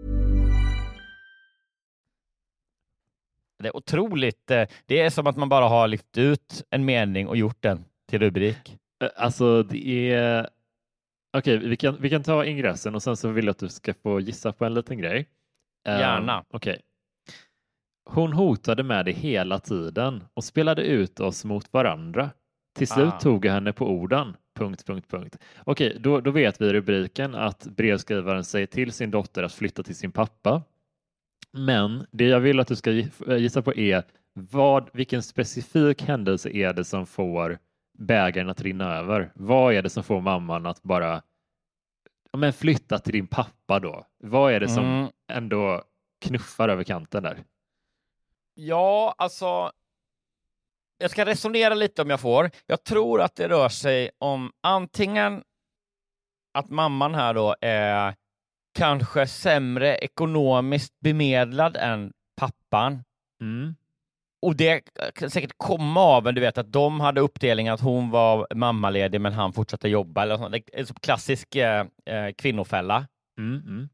S5: Det är otroligt. Det är som att man bara har lyft ut en mening och gjort den till rubrik.
S6: Alltså det är... Okej, okay, vi, kan, vi kan ta ingressen och sen så vill jag att du ska få gissa på en liten grej.
S5: Gärna.
S6: Um, Okej. Okay. Hon hotade med det hela tiden och spelade ut oss mot varandra. Till slut ah. tog jag henne på orden. punkt, punkt, punkt. Okej, då, då vet vi i rubriken att brevskrivaren säger till sin dotter att flytta till sin pappa. Men det jag vill att du ska gissa på är vad, vilken specifik händelse är det som får bägaren att rinna över? Vad är det som får mamman att bara men flytta till din pappa då? Vad är det som mm. ändå knuffar över kanten där?
S5: Ja, alltså jag ska resonera lite om jag får. Jag tror att det rör sig om antingen att mamman här då är kanske sämre ekonomiskt bemedlad än pappan.
S6: Mm.
S5: Och det kan säkert komma av, men du vet att de hade uppdelningen att hon var mammaledig men han fortsatte jobba. Eller sånt. Det är en klassisk eh, kvinnofälla.
S6: Mm, mm.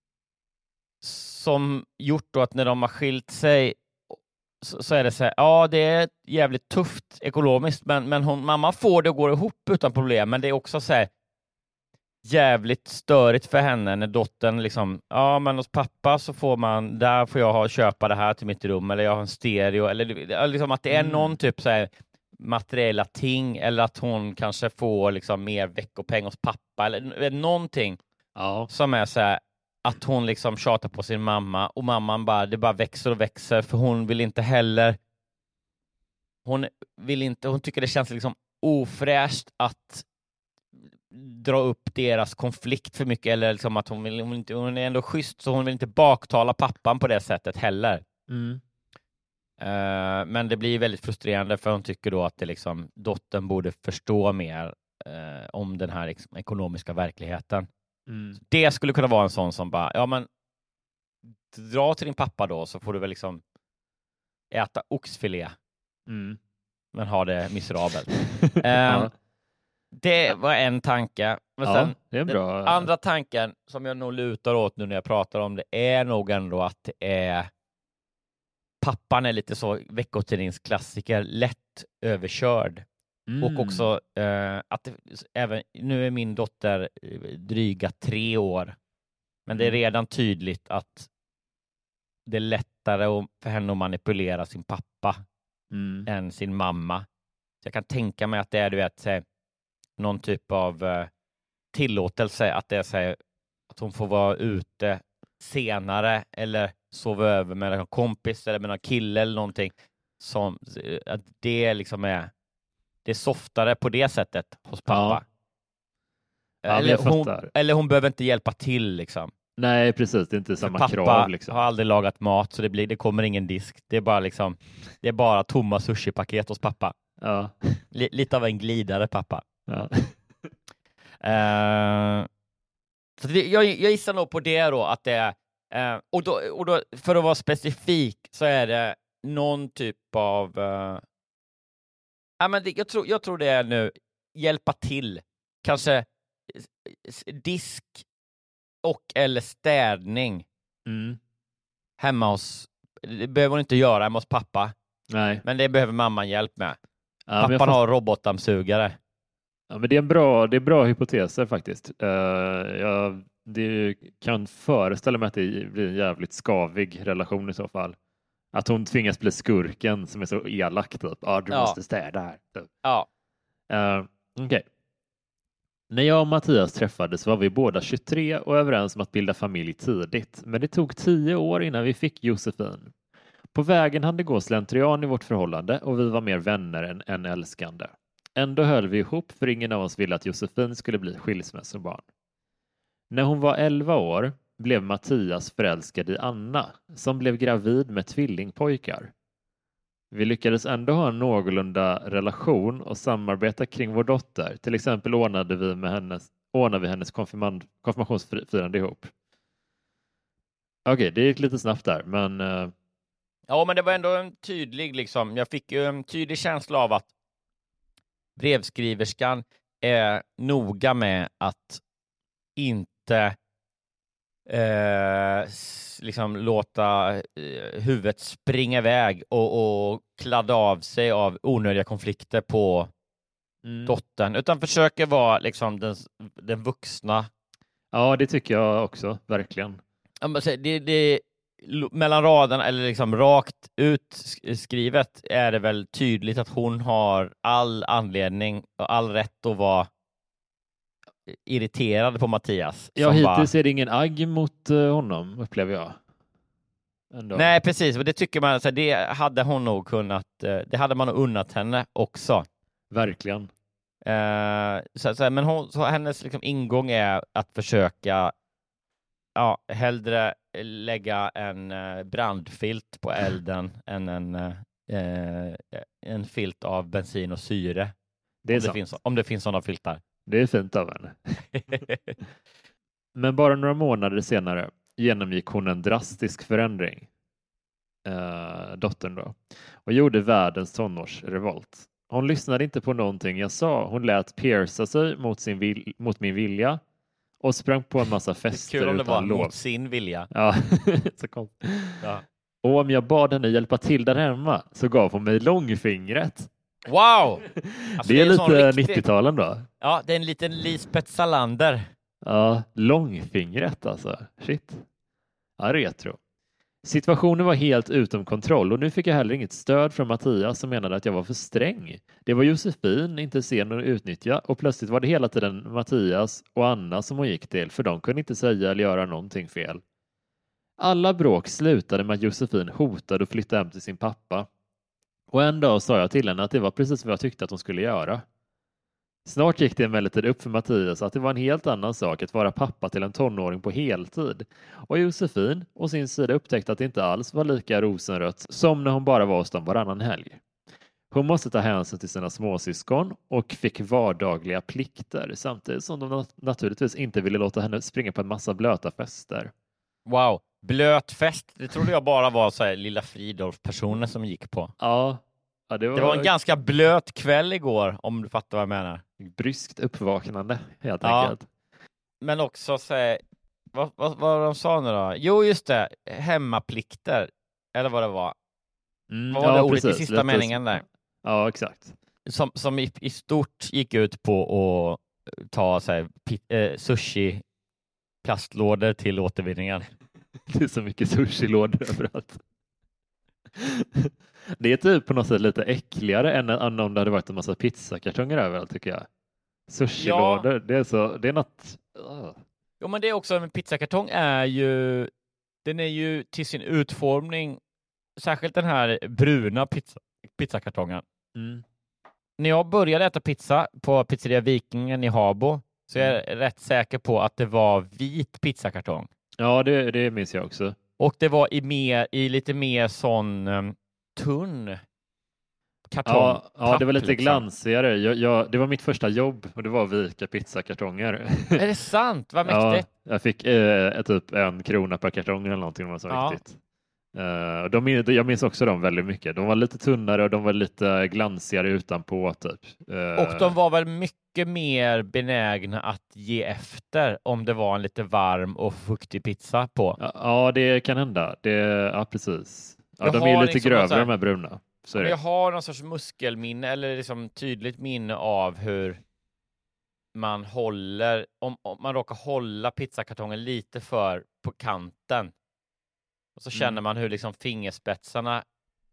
S5: Som gjort då att när de har skilt sig så, så är det så här, ja det är jävligt tufft ekonomiskt men, men hon, mamma får det att gå ihop utan problem, men det är också så här jävligt störigt för henne när dottern liksom, ja men hos pappa så får man, där får jag ha, köpa det här till mitt rum eller jag har en stereo eller liksom att det är mm. någon typ så här materiella ting eller att hon kanske får liksom mer veckopeng hos pappa eller någonting
S6: ja.
S5: Som är så här att hon liksom tjatar på sin mamma och mamman bara, det bara växer och växer för hon vill inte heller hon vill inte, hon tycker det känns liksom ofräscht att dra upp deras konflikt för mycket eller liksom att hon vill, hon, inte, hon är ändå schysst så hon vill inte baktala pappan på det sättet heller.
S6: Mm.
S5: Uh, men det blir väldigt frustrerande för hon tycker då att det liksom, dottern borde förstå mer uh, om den här liksom, ekonomiska verkligheten.
S6: Mm.
S5: Det skulle kunna vara en sån som bara, ja men dra till din pappa då så får du väl liksom äta oxfilé.
S6: Mm.
S5: Men ha det miserabelt. uh, ja. Det var en tanke. Men
S6: ja,
S5: sen,
S6: det är bra.
S5: Den andra tanken som jag nog lutar åt nu när jag pratar om det är nog ändå att det är pappan är lite så veckotidningsklassiker, lätt överkörd.
S6: Mm.
S5: Och också eh, att det, även nu är min dotter dryga tre år. Men det är redan tydligt att det är lättare för henne att manipulera sin pappa
S6: mm.
S5: än sin mamma. Så jag kan tänka mig att det är, du vet, någon typ av uh, tillåtelse att det är så här, att hon får vara ute senare eller sova över med en kompis eller med någon kille eller någonting som att det liksom är det är softare på det sättet hos pappa.
S6: Ja. Ja,
S5: eller, hon, eller hon behöver inte hjälpa till liksom.
S6: Nej, precis, det är inte samma
S5: pappa
S6: krav liksom.
S5: Har aldrig lagat mat så det blir det kommer ingen disk. Det är bara liksom det är bara tomma sushipaket hos pappa.
S6: Ja.
S5: L- lite av en glidare pappa.
S6: Ja.
S5: uh, så det, jag, jag gissar nog på det då att det är uh, och, då, och då för att vara specifik så är det någon typ av uh, ja, men det, jag, tror, jag tror det är nu hjälpa till kanske disk och eller städning
S6: mm.
S5: hemma hos, det behöver hon inte göra hemma hos pappa.
S6: Nej.
S5: Men det behöver mamman hjälp med.
S6: Ja,
S5: pappan
S6: fast...
S5: har robotdammsugare.
S6: Ja, men det är en bra, det är bra hypoteser faktiskt. Uh, jag det kan föreställa mig att det blir en jävligt skavig relation i så fall. Att hon tvingas bli skurken som är så elak typ. Ah, du
S5: ja.
S6: måste städa här. Typ.
S5: Ja.
S6: Uh, Okej. Okay. När jag och Mattias träffades var vi båda tjugotre och överens om att bilda familj tidigt. Men det tog tio år innan vi fick Josefin. På vägen hann det gå slentrian i vårt förhållande och vi var mer vänner än, än älskande. Ändå höll vi ihop för ingen av oss ville att Josefin skulle bli skilsmässobarn. När hon var elva år blev Mattias förälskad i Anna som blev gravid med tvillingpojkar. Vi lyckades ändå ha en någorlunda relation och samarbeta kring vår dotter. Till exempel ordnade vi, med hennes, ordnade vi hennes konfirmand, konfirmationsfirande ihop. Okej, okay, det gick lite snabbt där, men... Uh...
S5: Ja, men det var ändå en tydlig, liksom, jag fick ju en tydlig känsla av att brevskriverskan är noga med att inte eh, liksom låta eh, huvudet springa iväg och, och kladda av sig av onödiga konflikter på mm. dottern, utan försöker vara liksom den, den vuxna.
S6: Ja, det tycker jag också, verkligen.
S5: Det, det, mellan raderna eller liksom rakt ut skrivet är det väl tydligt att hon har all anledning och all rätt att vara irriterad på Mattias.
S6: Ja,
S5: som
S6: hittills
S5: bara...
S6: är det ingen agg mot uh, honom, upplever jag. Ändå.
S5: Nej, precis. Och det tycker man, alltså, det hade hon nog kunnat, det hade man nog unnat henne också.
S6: Verkligen.
S5: Uh, så, så, men hon, så hennes liksom, ingång är att försöka ja, hellre lägga en uh, brandfilt på elden än en, uh, en filt av bensin och syre.
S6: Det är
S5: om,
S6: sant.
S5: det finns, om det finns sådana filtar.
S6: Det är fint av henne. Men bara några månader senare genomgick hon en drastisk förändring, uh, dottern då, och gjorde världens tonårsrevolt. Hon lyssnade inte på någonting jag sa. Hon lät pierca sig mot, sin vil- mot min vilja och sprang på en massa fester
S5: Kul om det var
S6: utan lov.
S5: mot sin vilja.
S6: Ja, så kom.
S5: Ja.
S6: Och om jag bad henne hjälpa till där hemma så gav hon mig långfingret.
S5: Wow! Alltså,
S6: det, är
S5: det är
S6: lite
S5: riktig...
S6: nittio-talen då.
S5: Ja, det är en liten Lisbeth Salander.
S6: Ja, långfingret alltså. Shit. Ja, retro. Situationen var helt utom kontroll och nu fick jag heller inget stöd från Mattias som menade att jag var för sträng. Det var Josefin, inte sen och utnyttja, och plötsligt var det hela tiden Mattias och Anna som hon gick till, för de kunde inte säga eller göra någonting fel. Alla bråk slutade med att Josefin hotade att flytta hem till sin pappa. Och en dag sa jag till henne att det var precis vad jag tyckte att hon skulle göra. Snart gick det emellertid upp för Mattias att det var en helt annan sak att vara pappa till en tonåring på heltid. Och Josefin å sin sida upptäckte att det inte alls var lika rosenrött som när hon bara var hos dem varannan helg. Hon måste ta hänsyn till sina småsyskon och fick vardagliga plikter samtidigt som de naturligtvis inte ville låta henne springa på en massa blöta fester.
S5: Wow, blöt fest. Det trodde jag bara var så här lilla Fridolf-personer som gick på.
S6: Ja. Ja, det, var...
S5: det var en ganska blöt kväll igår, om du fattar vad jag menar.
S6: Bryskt uppvaknande, helt
S5: ja.
S6: enkelt.
S5: Men också så här, vad, vad, vad de sa nu då? Jo, just det. Hemmaplikter. Eller vad det var.
S6: Mm,
S5: vad var
S6: ja,
S5: det ordet
S6: precis.
S5: i sista
S6: Lite...
S5: meningen där?
S6: Ja, exakt.
S5: Som, som i, i stort gick ut på att ta så här, pit, eh, sushi plastlådor till återvinningen.
S6: Det är så mycket sushi-lådor överallt. Det är typ på något sätt lite äckligare än om det hade varit en massa pizzakartonger överallt, tycker jag. Sushi-lådor, ja. det är så, det är något... Uh.
S5: Jo, men det är också, en pizzakartong är ju, den är ju till sin utformning, särskilt den här bruna pizza, pizzakartongen.
S6: Mm.
S5: När jag började äta pizza på pizzeria Vikingen i Habo så är jag mm. rätt säker på att det var vit pizzakartong.
S6: Ja, det, det minns jag också.
S5: Och det var i, mer, i lite mer sån um, tunn kartong.
S6: Ja, ja, det var lite
S5: liksom.
S6: glansigare. Jag, jag, det var mitt första jobb och det var att vika pizzakartonger.
S5: Är det sant? Vad mäktigt.
S6: Ja, jag fick eh, typ en krona per kartong eller någonting om det var så ja. Riktigt. Uh, de, jag minns också dem väldigt mycket. De var lite tunnare och de var lite glansigare utanpå typ. Uh,
S5: och de var väl mycket mer benägna att ge efter om det var en lite varm och fuktig pizza på.
S6: Ja, ja det kan hända. Det, ja, precis. Ja,
S5: jag
S6: de är lite
S5: liksom
S6: grövre, här, de här bruna. Så är det.
S5: Jag har någon sorts muskelminne eller liksom tydligt minne av hur man håller, om, om man råkar hålla pizzakartongen lite för på kanten. Och så känner mm. man hur liksom fingerspetsarna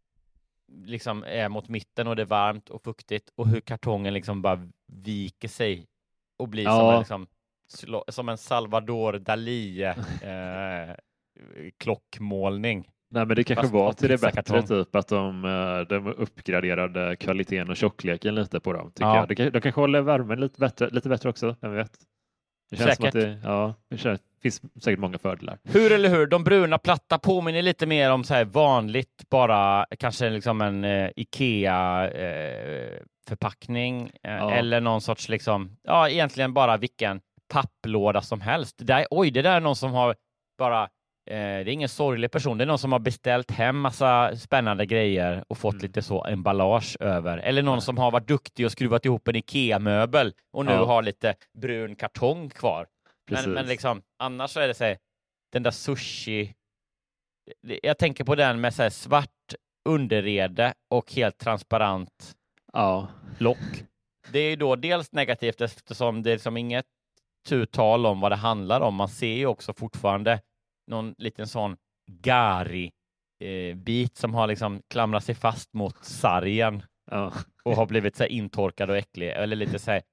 S5: liksom är mot mitten och det är varmt och fuktigt och hur kartongen liksom bara viker sig och blir ja. som, en, liksom, som en Salvador Dalí eh, klockmålning.
S6: Nej, men det kanske Fast var till det bättre typ att de, de uppgraderade kvaliteten och tjockleken lite på dem, tycker ja. jag. De, de kanske håller värmen lite bättre, lite bättre också, vem vet. Det känns
S5: säkert.
S6: Som att det, ja, det känns, finns säkert många fördelar.
S5: Hur eller hur, de bruna platta påminner lite mer om så här vanligt, bara kanske liksom en eh, Ikea eh, förpackning eh, ja. eller någon sorts liksom, ja egentligen bara vilken papplåda som helst. Det där, oj, det där är någon som har bara, eh, det är ingen sorglig person, det är någon som har beställt hem massa spännande grejer och fått mm. lite så emballage över. Eller någon ja. som har varit duktig och skruvat ihop en Ikea-möbel och nu ja. har lite brun kartong kvar. Men, men liksom, annars så är det så här, den där sushi, jag tänker på den med så här svart underrede och helt transparent
S6: ja.
S5: lock. Det är ju då dels negativt eftersom det är som inget tutal om vad det handlar om. Man ser ju också fortfarande någon liten sån gari eh, bit som har liksom klamrat sig fast mot sargen
S6: ja.
S5: och har blivit så här intorkad och äcklig. Eller lite så här,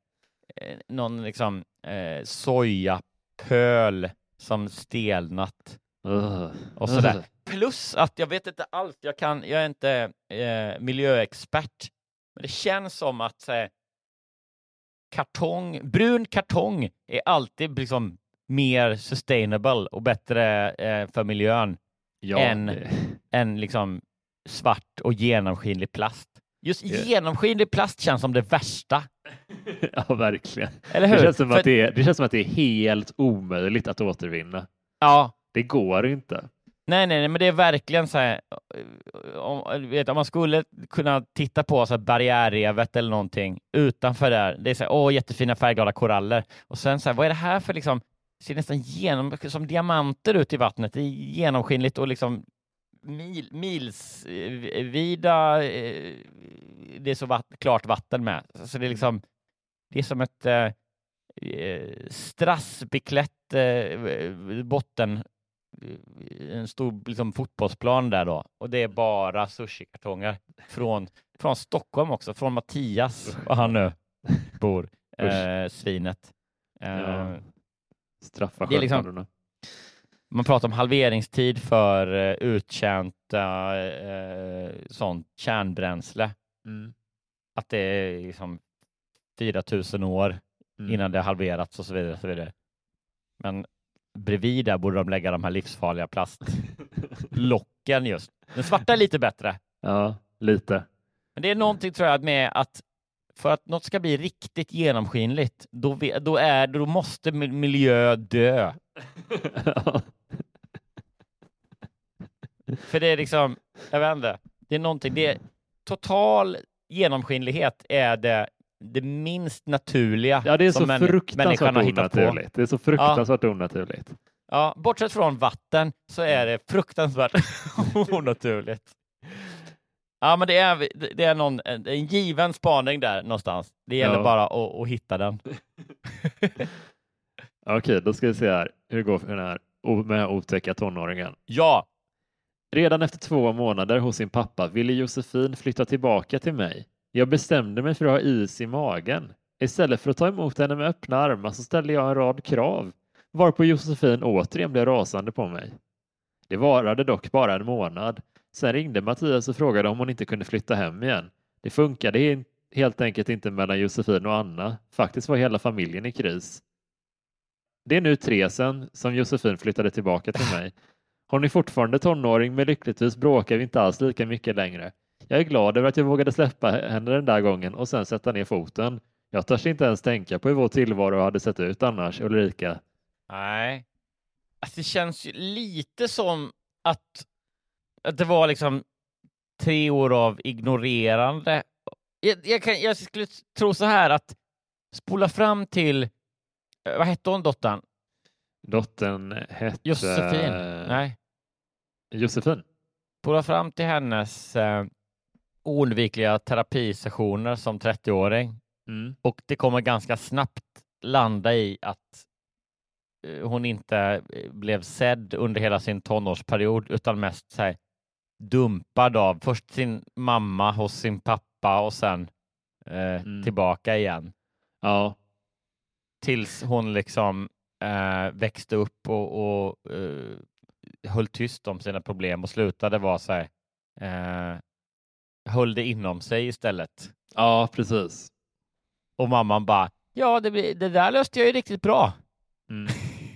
S5: eh, någon liksom eh, sojapöl som stelnat.
S6: Uh.
S5: Och sådär. Uh. Plus att jag vet inte allt. Jag, kan, jag är inte eh, miljöexpert. Men det känns som att eh, kartong, brun kartong är alltid liksom mer sustainable och bättre eh, för miljön ja, än, det... än liksom svart och genomskinlig plast. Just yeah. genomskinlig plast känns som det värsta.
S6: Ja, verkligen.
S5: Eller hur?
S6: Det känns som
S5: för...
S6: att det är, det känns som att det är helt omöjligt att återvinna.
S5: Ja.
S6: Det går inte.
S5: Nej, nej, nej, men det är verkligen så här, om, vet, om man skulle kunna titta på så här barriärrevet eller någonting utanför där, det är så här, åh, jättefina färgglada koraller. Och sen så här, vad är det här för liksom, det ser nästan genom, som diamanter ut i vattnet, det är genomskinligt och liksom mil, mils vida, det är så vatt, klart vatten med. Så det är liksom, det är som ett eh, strassbeklätt eh, botten, en stor liksom, fotbollsplan där då. Och det är bara sushi-kartonger från, från Stockholm också, från Mattias, var han nu bor, eh, svinet. Eh,
S6: ja. Straffa
S5: det är liksom, man pratar om halveringstid för uh, uttjänta uh, sånt kärnbränsle.
S6: Mm.
S5: Att det är liksom fyra tusen år mm. innan det har halverats och så vidare. Och så vidare. Men bredvid där borde de lägga de här livsfarliga plastlocken just. Den svarta är lite bättre.
S6: Ja, lite.
S5: Men det är någonting tror jag med att för att något ska bli riktigt genomskinligt då, då, är, då måste miljö dö. För det är liksom, jag vet inte, det är någonting, det är total genomskinlighet är det, det minst naturliga.
S6: Ja, det är
S5: som
S6: så fruktansvärt onaturligt. Det är så fruktansvärt
S5: ja.
S6: onaturligt.
S5: Ja, bortsett från vatten så är det fruktansvärt onaturligt. Ja, men det är, det är någon, en given spaning där någonstans. Det gäller ja. bara att, att hitta den.
S6: Okej, då ska vi se här hur det går för den här med otäcka tonåringen.
S5: Ja!
S6: Redan efter två månader hos sin pappa ville Josefin flytta tillbaka till mig. Jag bestämde mig för att ha is i magen. Istället för att ta emot henne med öppna armar så ställde jag en rad krav. Varpå Josefin återigen blev rasande på mig. Det varade dock bara en månad. Sen ringde Mattias och frågade om hon inte kunde flytta hem igen. Det funkade helt enkelt inte mellan Josefin och Anna. Faktiskt var hela familjen i kris. Det är nu tre sedan som Josefin flyttade tillbaka till mig. Hon är fortfarande tonåring men lyckligtvis bråkar vi inte alls lika mycket längre. Jag är glad över att jag vågade släppa henne den där gången och sen sätta ner foten. Jag törs inte ens tänka på hur vår tillvaro hade sett ut annars, Ulrika.
S5: Nej. Alltså det känns ju lite som att, att det var liksom tre år av ignorerande. Jag, jag, kan, jag skulle tro så här att spola fram till, vad hette hon dottern?
S6: Dottern hette...
S5: Josefin. Nej.
S6: Josefin.
S5: Spola fram till hennes eh, oundvikliga terapisessioner som trettioåring.
S6: Mm.
S5: Och det kommer ganska snabbt landa i att eh, hon inte blev sedd under hela sin tonårsperiod utan mest så här, dumpad av först sin mamma hos sin pappa och sen eh, mm. tillbaka igen.
S6: Ja.
S5: Tills hon liksom eh, växte upp och, och eh, höll tyst om sina problem och slutade vara så här, eh, höll det inom sig istället.
S6: Ja, precis.
S5: Och mamman bara, ja det, det där löste jag ju riktigt bra.
S6: Mm.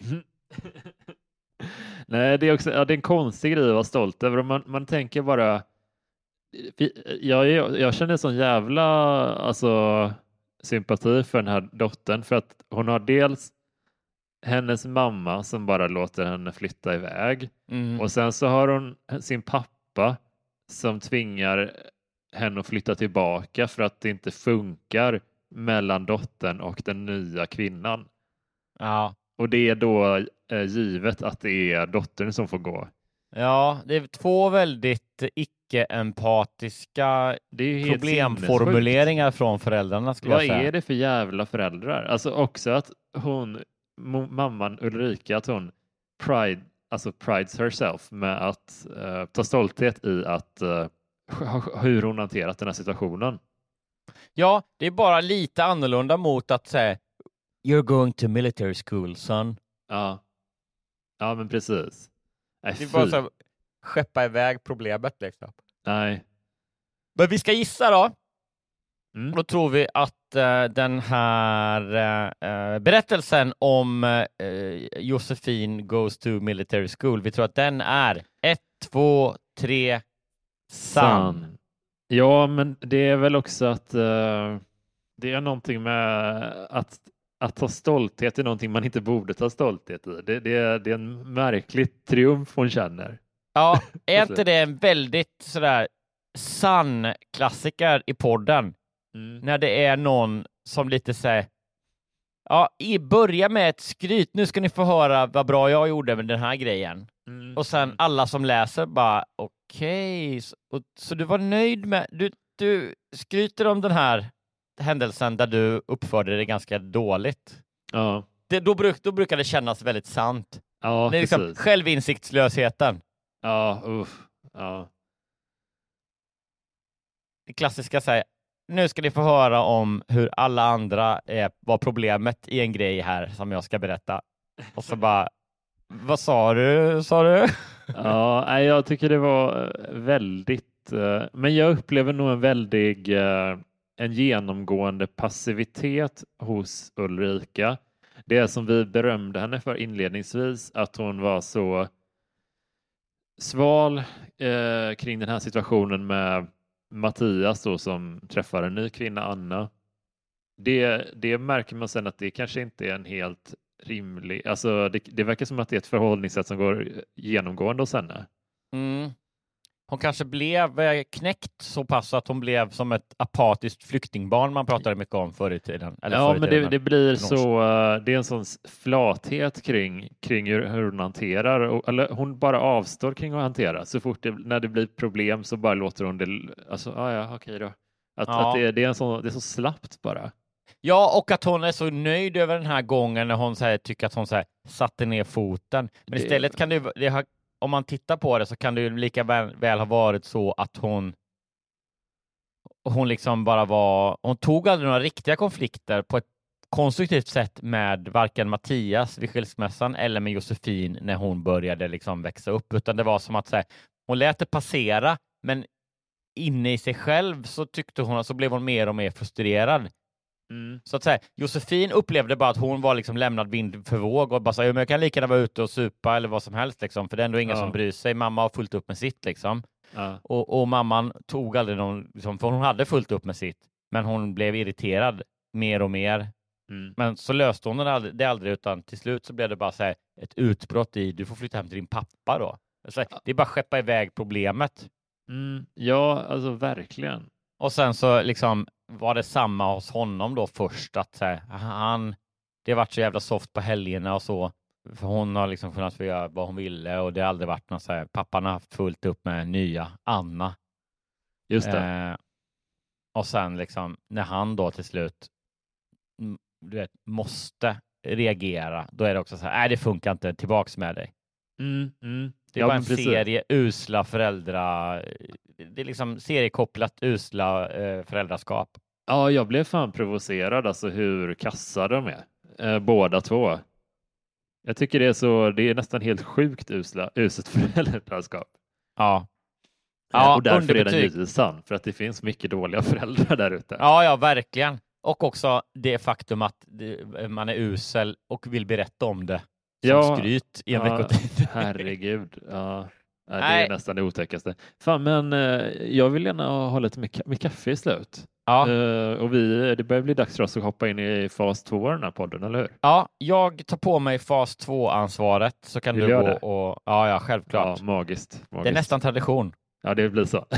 S6: Nej, det är också ja, det är en konstig grej att vara stolt över. Man, man tänker bara jag, jag, jag känner sån jävla alltså, sympati för den här dottern för att hon har dels hennes mamma som bara låter henne flytta iväg
S5: mm.
S6: och sen så har hon sin pappa som tvingar henne att flytta tillbaka för att det inte funkar mellan dottern och den nya kvinnan.
S5: Ja.
S6: Och det är då eh, givet att det är dottern som får gå.
S5: Ja, det är två väldigt icke-empatiska problemformuleringar från föräldrarna skulle
S6: Vad
S5: jag säga.
S6: Vad är det för jävla föräldrar? Alltså också att hon, mamman Ulrika, att hon pride, alltså prides herself med att uh, ta stolthet i att uh, hur hon hanterat den här situationen.
S5: Ja, det är bara lite annorlunda mot att säga you're going to military school, son.
S6: Ja, ja men precis. Nej,
S5: det är bara så här, skeppa iväg problemet liksom.
S6: Nej.
S5: Men vi ska gissa då.
S6: Mm.
S5: Då tror vi att uh, den här uh, berättelsen om uh, Josefin goes to military school, vi tror att den är ett, två, tre, sann.
S6: San. Ja, men det är väl också att uh, det är någonting med att, att ha stolthet är någonting man inte borde ta stolthet i. Det, det, är, det är en märklig triumf hon känner.
S5: Ja, är inte det en väldigt sådär sann klassiker i podden? Mm. När det är någon som lite säger ja, i börja med ett skryt, nu ska ni få höra vad bra jag gjorde med den här grejen. Mm. Och sen alla som läser bara okej, okay, så, så du var nöjd med du, du skryter om den här händelsen där du uppförde det ganska dåligt.
S6: Ja.
S5: Det, då, bruk, då brukar det kännas väldigt sant.
S6: Ja,
S5: det är liksom självinsiktslösheten.
S6: Ja, uff. Ja.
S5: Det klassiska säger nu ska ni få höra om hur alla andra är, var problemet i en grej här som jag ska berätta. Och så bara, vad sa du, sa du?
S6: Ja, jag tycker det var väldigt, men jag upplever nog en väldig, en genomgående passivitet hos Ulrika. Det som vi berömde henne för inledningsvis, att hon var så sval eh, kring den här situationen med Mattias då, som träffar en ny kvinna, Anna. Det, det märker man sen att det kanske inte är en helt rimlig, alltså det, det verkar som att det är ett förhållningssätt som går genomgående hos henne.
S5: Mm. Hon kanske blev knäckt så pass att hon blev som ett apatiskt flyktingbarn man pratade mycket om förr i tiden. Eller
S6: ja,
S5: förr
S6: men
S5: tiden,
S6: det, det blir så, det är en sån flathet kring, kring hur, hur hon hanterar, och, eller hon bara avstår kring att hantera. Så fort det, när det blir problem så bara låter hon det, alltså, ah, ja, okej då. Att,
S5: ja.
S6: att det, det, är en sån, det är så slappt bara.
S5: Ja, och att hon är så nöjd över den här gången när hon så här, tycker att hon så här, satte ner foten. Men det... istället kan det, det ha, om man tittar på det så kan det ju lika väl, väl ha varit så att hon hon liksom bara var, hon tog aldrig några riktiga konflikter på ett konstruktivt sätt med varken Mattias vid skilsmässan eller med Josefin när hon började liksom växa upp, utan det var som att så här, hon lät det passera, men inne i sig själv så tyckte hon, så blev hon mer och mer frustrerad. Mm. Så att säga, Josefin upplevde bara att hon var liksom lämnad vind för våg och bara sa, jag kan lika gärna vara ute och supa eller vad som helst liksom, för det är ändå ingen ja. som bryr sig. Mamma har fullt upp med sitt liksom. Ja. Och, och mamman tog aldrig någon, liksom, för hon hade fullt upp med sitt, men hon blev irriterad mer och mer. Mm. Men så löste hon det aldrig, det aldrig, utan till slut så blev det bara så här, ett utbrott i, du får flytta hem till din pappa då. Så, ja. Det är bara skeppa iväg problemet.
S6: Mm. Ja, alltså verkligen.
S5: Och sen så liksom var det samma hos honom då först, att så här, han, det har varit så jävla soft på helgerna och så, för hon har liksom kunnat få göra vad hon ville och det har aldrig varit något så här, pappan har haft fullt upp med nya Anna.
S6: Just det.
S5: Eh, och sen liksom när han då till slut du vet, måste reagera, då är det också så här, nej det funkar inte, tillbaks med dig.
S6: Mm, mm.
S5: Det är
S6: ja,
S5: bara en serie usla föräldrar, det är liksom seriekopplat usla eh, föräldraskap.
S6: Ja, jag blev fan provocerad alltså hur kassa de är, eh, båda två. Jag tycker det är så, det är nästan helt sjukt usla, uselt föräldraskap.
S5: Ja.
S6: Ja, och därför är den givetvis sann, för att det finns mycket dåliga föräldrar där ute.
S5: Ja, ja, verkligen. Och också det faktum att man är usel och vill berätta om det som
S6: ja,
S5: skryt i en
S6: ja,
S5: veckotid.
S6: Herregud, ja. Det är Nej. nästan det otäckaste. Fan, men eh, jag vill gärna ha lite med, med kaffe i slut.
S5: Ja.
S6: Uh, och vi, det börjar bli dags för oss att hoppa in i fas två av den här podden, eller hur?
S5: Ja, jag tar på mig fas två-ansvaret så kan
S6: vill
S5: du gå
S6: det?
S5: och... Ja, ja, självklart.
S6: Ja, magiskt, magiskt.
S5: Det är nästan tradition.
S6: Ja, det blir så.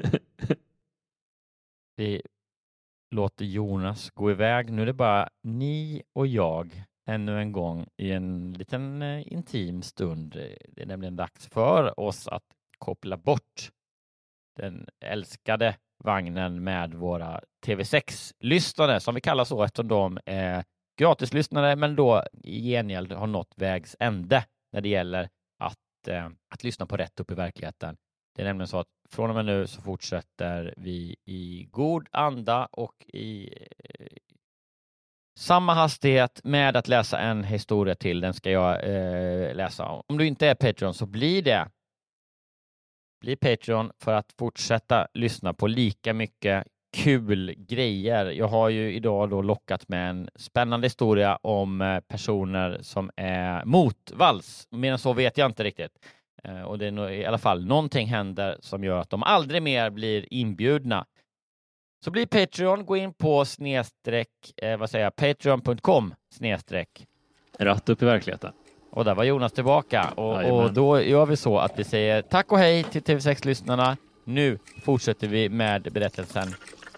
S5: Vi låter Jonas gå iväg. Nu är det bara ni och jag ännu en gång i en liten eh, intim stund. Det är nämligen dags för oss att koppla bort den älskade vagnen med våra T V sex-lyssnare, som vi kallar så eftersom de är gratislyssnare, men då i gengäld har nått vägs ände när det gäller att, eh, att lyssna på Rätt upp i verkligheten. Det är nämligen så att från och med nu så fortsätter vi i god anda och i eh, samma hastighet med att läsa en historia till. Den ska jag eh, läsa. Om du inte är Patreon så blir det. Bli Patreon för att fortsätta lyssna på lika mycket kul grejer. Jag har ju idag då lockat med en spännande historia om personer som är motvalls. Men så vet jag inte riktigt. Och det är nog, i alla fall någonting händer som gör att de aldrig mer blir inbjudna. Så bli Patreon, gå in på snedstreck, eh, vad säger jag, patreon punkt com snedstreck.
S6: Rätt upp i verkligheten.
S5: Och där var Jonas tillbaka. Och, och då gör vi så att vi säger tack och hej till T V sex-lyssnarna. Nu fortsätter vi med berättelsen.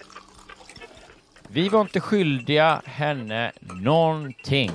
S5: Vi var inte skyldiga henne någonting.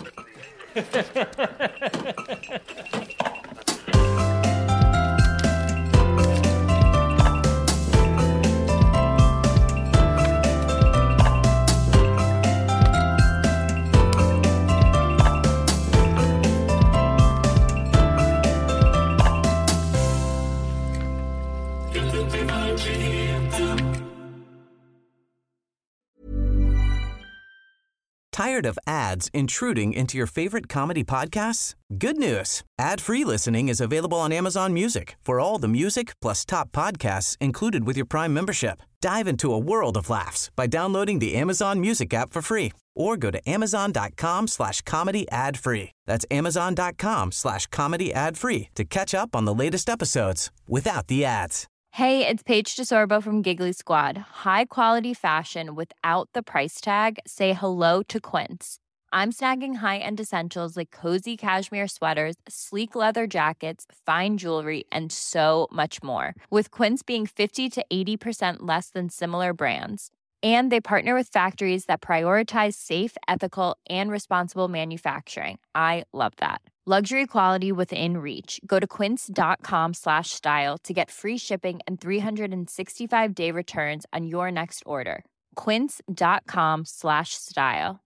S1: Tired of ads intruding into your favorite comedy podcasts? Good news. Ad-free listening is available on Amazon Music for all the music plus top podcasts included with your Prime membership. Dive into a world of laughs by downloading the Amazon Music app for free or go to amazon.com slash comedy ad free. That's amazon.com slash comedy ad free to catch up on the latest episodes without the ads.
S2: Hey, it's Paige DeSorbo from Giggly Squad. High quality fashion without the price tag. Say hello to Quince. I'm snagging high-end essentials like cozy cashmere sweaters, sleek leather jackets, fine jewelry, and so much more. With Quince being fifty to eighty percent less than similar brands. And they partner with factories that prioritize safe, ethical, and responsible manufacturing. I love that. Luxury quality within reach. Go to quince.com slash style to get free shipping and three sixty-five day returns on your next order. Quince.com slash style.